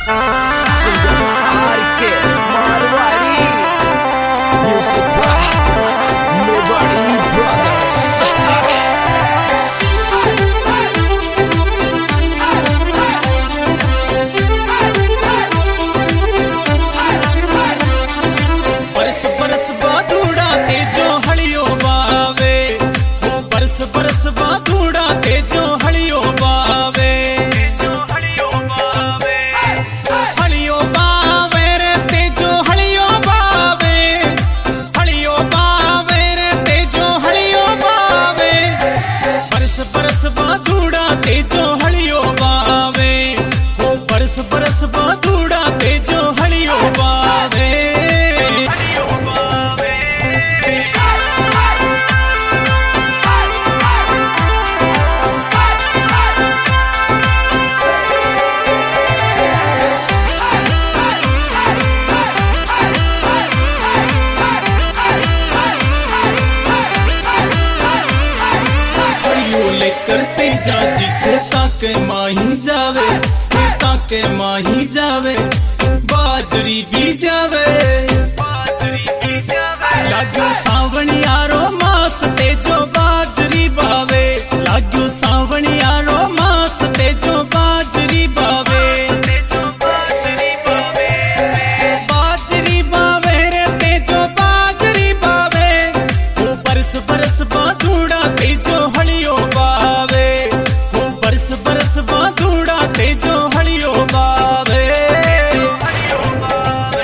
करते जाती ताके माही जावे, ताके माही जावे, बाजरी भी जावे, बाजरी भी जावे। लागू सावण यारो मास तेजो बाजरी बावे, लागू सावण यारो मास तेजो बाजरी बावे, तेजो बाजरी बावे, बाजरी बावे रे तेजो बाजरी बावे। वो बरस बरस बाधूड़ा तेजो हलियो बावे, वो बरस बरस बाधूड़ा तेजो हलियो बावे, हलियो बावे।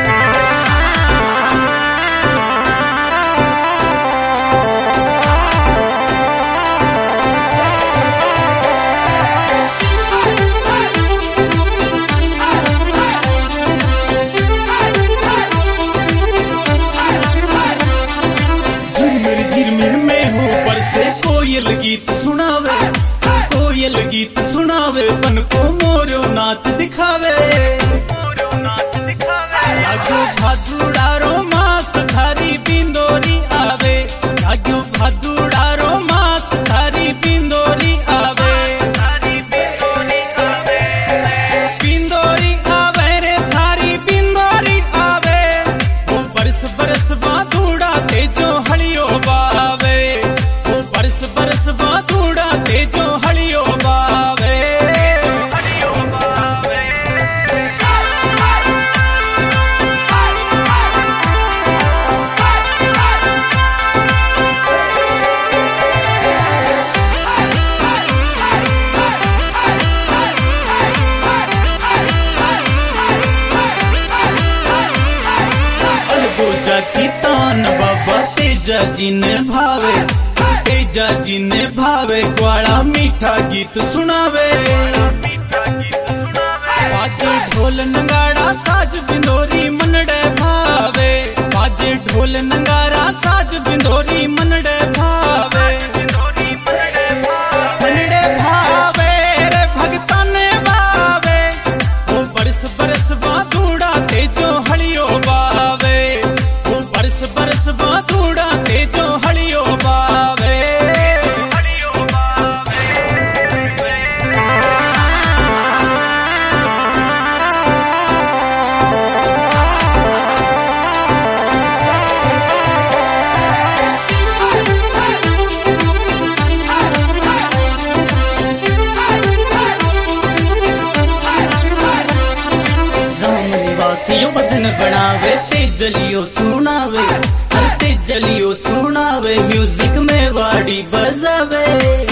झिरमिर झिरमिर में हो बरसे कोयल गीत सुनावे, कोयल गीत सुनावे, बन को मोरो नाच दिखावे, मोरो नाच दिखावे। लागू भादुड़ारो मास थारी बिंदोरी आवे, लागू भादुड़ारो मास थारी बिंदोरी आवे, थारी बिंदोरी आवे, बिंदोरी आवे रे थारी बिंदोरी आवे। वो बरस बरस बाधूड़ा तेजो हलियो बावे, वो बरस बरस बाधूड़ा तेजो हलियो बावे, हलियो बावे। अलगोजा की तान बाबा तेजा जी ने भावे, तेजा जी ने भावे, ग्वाला मीठा गीत सुनावे, बाजे ढोल नगाड़ा साज बिंदोरी मनड़े भावे, बाजे ढोल नगाड़ा साज बिंदोरी मनड़े भावे, मनड़े भावे रे भगता ने बावे। वो बरस बरस बाधूड़ा तेजो हलियो बावे, वो बरस बरस बाधूड़ा तेजो हलियो बावे, हलियो बावे। राम निवासियो भजन बनावे, तेजलियो सुनावे, हर तेजलियो सुनावे, म्यूजिक में वाड़ी बजावे।